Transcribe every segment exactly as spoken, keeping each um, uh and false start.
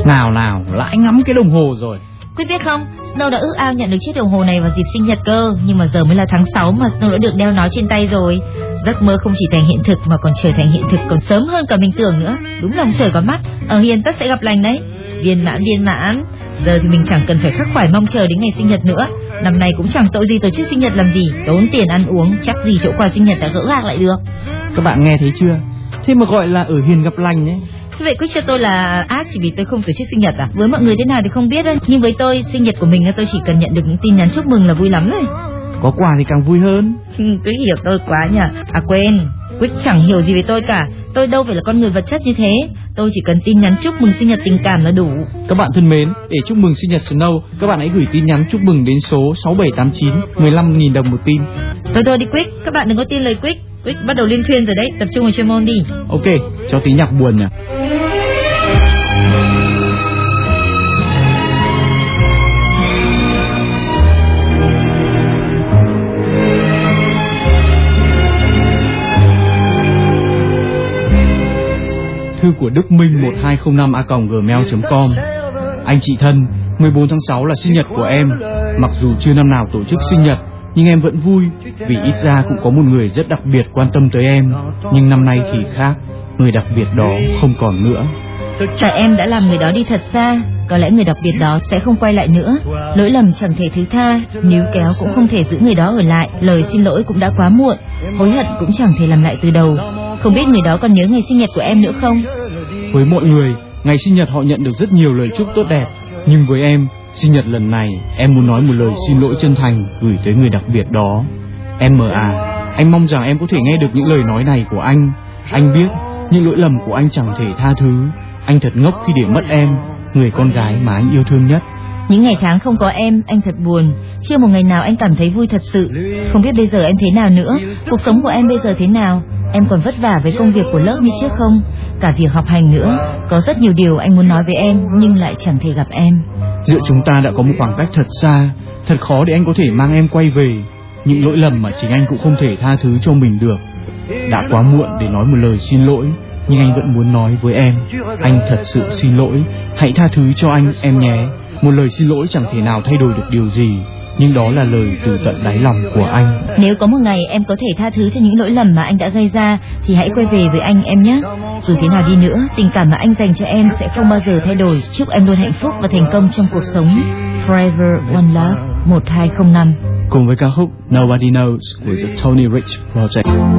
Nào nào, lại ngắm cái đồng hồ rồi. Quyết biết không, Snow đã ước ao nhận được chiếc đồng hồ này vào dịp sinh nhật cơ, nhưng mà giờ mới là tháng sáu mà Snow đã được đeo nó trên tay rồi. Giấc mơ không chỉ thành hiện thực mà còn trở thành hiện thực còn sớm hơn cả mình tưởng nữa. Đúng lòng trời có mắt, ở hiền tất sẽ gặp lành đấy. Viên mãn viên mãn. Giờ thì mình chẳng cần phải khắc khoải mong chờ đến ngày sinh nhật nữa. Năm nay cũng chẳng tội gì tổ chức sinh nhật làm gì, tốn tiền ăn uống, chắc gì chỗ quà sinh nhật đã gỡ gạc lại được. Các bạn nghe thấy chưa? Thế mà gọi là ở hiền gặp lành đấy. Thế vậy quyết cho tôi là ác chỉ vì tôi không tổ chức sinh nhật à? Với mọi người thế nào thì không biết đấy, nhưng với tôi sinh nhật của mình tôi chỉ cần nhận được những tin nhắn chúc mừng là vui lắm rồi. Có quà thì càng vui hơn. Quyết hiểu tôi quá nhỉ. À quên, Quyết chẳng hiểu gì về tôi cả. Tôi đâu phải là con người vật chất như thế. Tôi chỉ cần tin nhắn chúc mừng sinh nhật tình cảm là đủ. Các bạn thân mến, để chúc mừng sinh nhật Snow, các bạn hãy gửi tin nhắn chúc mừng đến số sáu bảy tám chín, mười lăm nghìn đồng một tin. Thôi thôi đi Quyết, các bạn đừng có tin lời Quyết. Quyết bắt đầu liên thuyên rồi đấy, tập trung vào chuyên môn đi. Ok, cho tí nhạc buồn nhỉ. Thư của Đức Minh một hai không năm a còng gmail chấm com. Anh chị thân, mười bốn tháng sáu là sinh nhật của em. Mặc dù chưa năm nào tổ chức sinh nhật, nhưng em vẫn vui, vì ít ra cũng có một người rất đặc biệt quan tâm tới em. Nhưng năm nay thì khác, người đặc biệt đó không còn nữa. Tại em đã làm người đó đi thật xa, có lẽ người đặc biệt đó sẽ không quay lại nữa. Lỗi lầm chẳng thể thứ tha, níu kéo cũng không thể giữ người đó ở lại. Lời xin lỗi cũng đã quá muộn, hối hận cũng chẳng thể làm lại từ đầu. Không biết người đó còn nhớ ngày sinh nhật của em nữa không? Với mọi người, ngày sinh nhật họ nhận được rất nhiều lời chúc tốt đẹp. Nhưng với em, sinh nhật lần này, em muốn nói một lời xin lỗi chân thành gửi tới người đặc biệt đó. Em à, anh mong rằng em có thể nghe được những lời nói này của anh. Anh biết, những lỗi lầm của anh chẳng thể tha thứ. Anh thật ngốc khi để mất em, người con gái mà anh yêu thương nhất. Những ngày tháng không có em, anh thật buồn. Chưa một ngày nào anh cảm thấy vui thật sự. Không biết bây giờ em thế nào nữa, cuộc sống của em bây giờ thế nào. Em còn vất vả với công việc của lớp như trước không? Cả việc học hành nữa. Có rất nhiều điều anh muốn nói với em, nhưng lại chẳng thể gặp em. Giữa chúng ta đã có một khoảng cách thật xa. Thật khó để anh có thể mang em quay về. Những lỗi lầm mà chính anh cũng không thể tha thứ cho mình được. Đã quá muộn để nói một lời xin lỗi, nhưng anh vẫn muốn nói với em, anh thật sự xin lỗi. Hãy tha thứ cho anh em nhé. Một lời xin lỗi chẳng thể nào thay đổi được điều gì, nhưng đó là lời từ tận đáy lòng của anh. Nếu có một ngày em có thể tha thứ cho những lỗi lầm mà anh đã gây ra, thì hãy quay về với anh em nhé. Dù thế nào đi nữa, tình cảm mà anh dành cho em sẽ không bao giờ thay đổi. Chúc em luôn hạnh phúc và thành công trong cuộc sống. Forever One Love một hai không năm. Cùng với ca khúc Nobody Knows của The Tony Rich Project.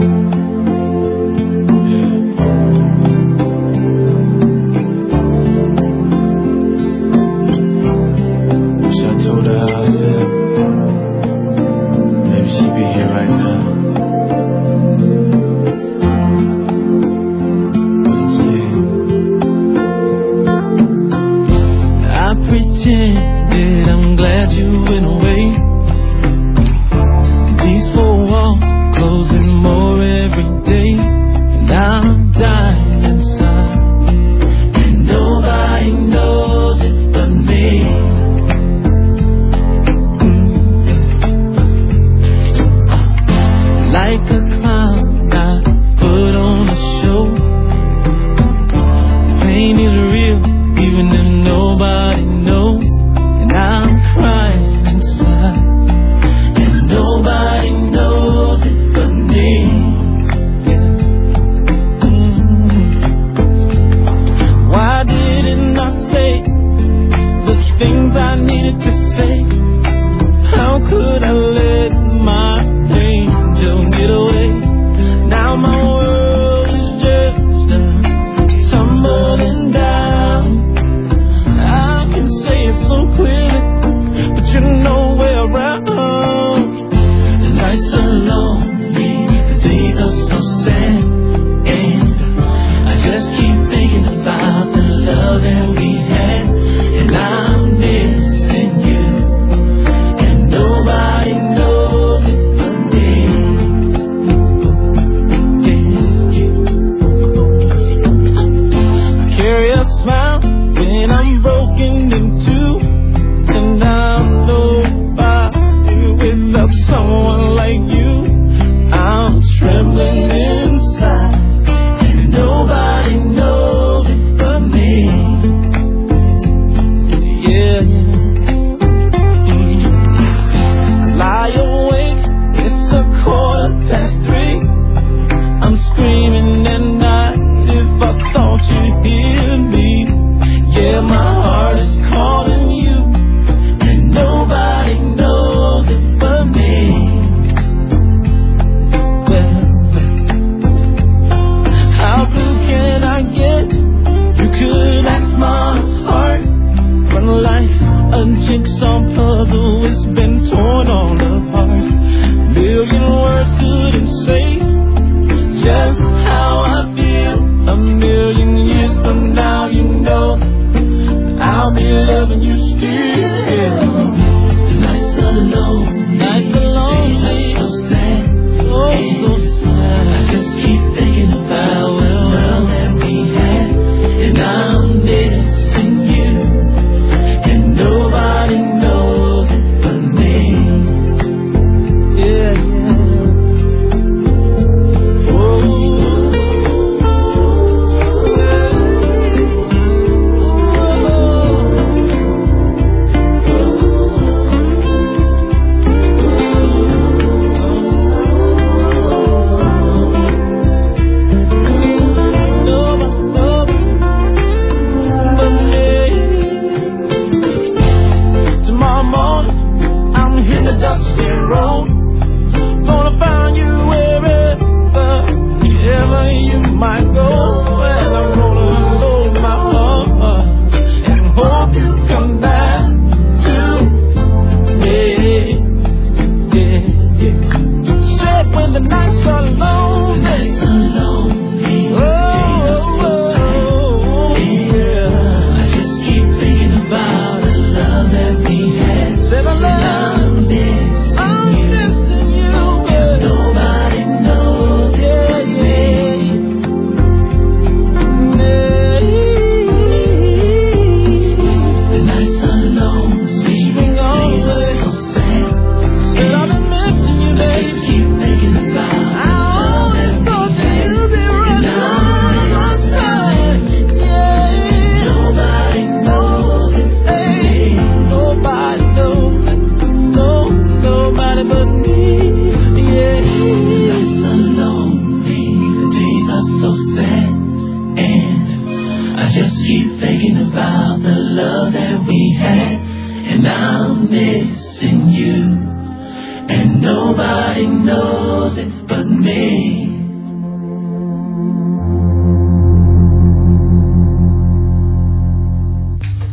now missing you, and nobody knows it but me.